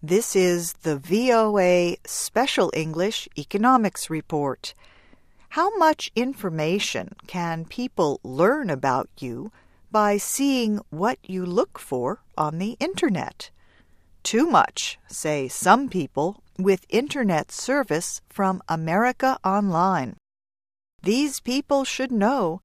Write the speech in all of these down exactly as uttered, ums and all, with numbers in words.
This is the V O A Special English Economics Report. How much information can people learn about you by seeing what you look for on the Internet? Too much, say some people with Internet service from America Online. These people should know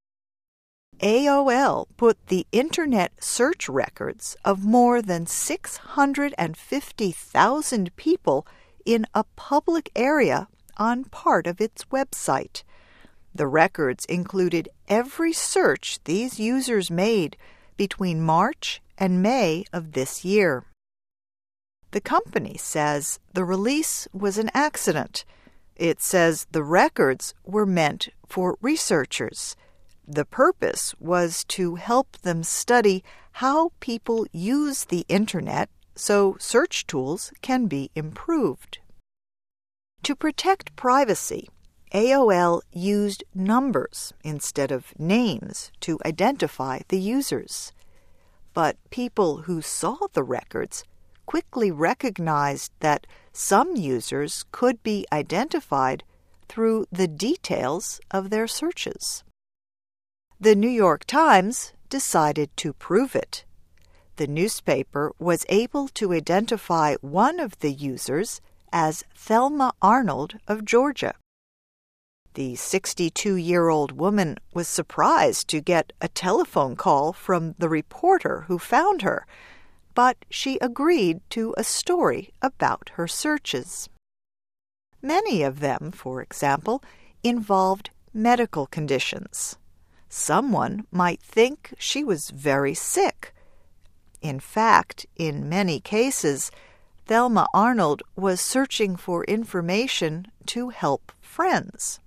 A O L put the Internet search records of more than six hundred fifty thousand people in a public area on part of its website. The records included every search these users made between March and May of this year. The company says the release was an accident. It says the records were meant for researchers. The purpose was to help them study how people use the Internet so search tools can be improved. To protect privacy, A O L used numbers instead of names to identify the users. But people who saw the records quickly recognized that some users could be identified through the details of their searches. The New York Times decided to prove it. The newspaper was able to identify one of the users as Thelma Arnold of Georgia. The sixty-two-year-old woman was surprised to get a telephone call from the reporter who found her, but she agreed to a story about her searches. Many of them, for example, involved medical conditions. Someone might think she was very sick. In fact, in many cases, Thelma Arnold was searching for information to help friends.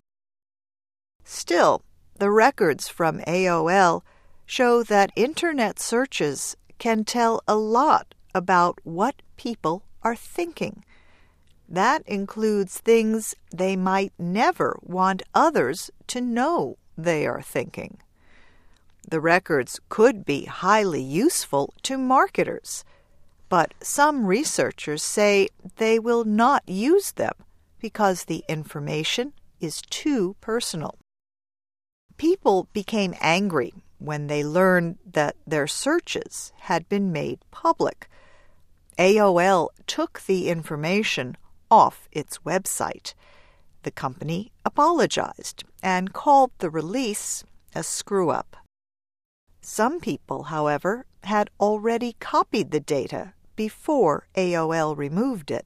Still, the records from A O L show that Internet searches can tell a lot about what people are thinking. That includes things they might never want others to know they are thinking. The records could be highly useful to marketers, but some researchers say they will not use them because the information is too personal. People became angry when they learned that their searches had been made public. A O L took the information off its website. The company apologized and called the release a screw-up. Some people, however, had already copied the data before A O L removed it.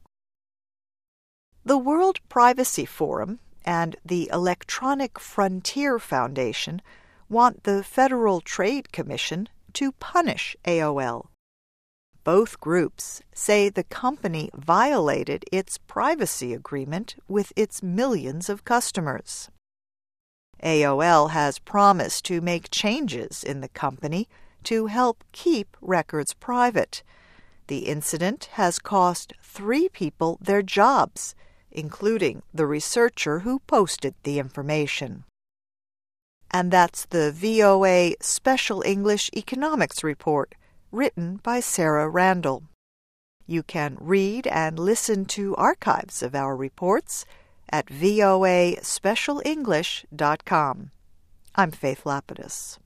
The World Privacy Forum and the Electronic Frontier Foundation want the Federal Trade Commission to punish A O L. Both groups say the company violated its privacy agreement with its millions of customers. A O L has promised to make changes in the company to help keep records private. The incident has cost three people their jobs, including the researcher who posted the information. And that's the V O A Special English Economics Report, written by Sarah Randall. You can read and listen to archives of our reports at voa special english dot com. I'm Faith Lapidus.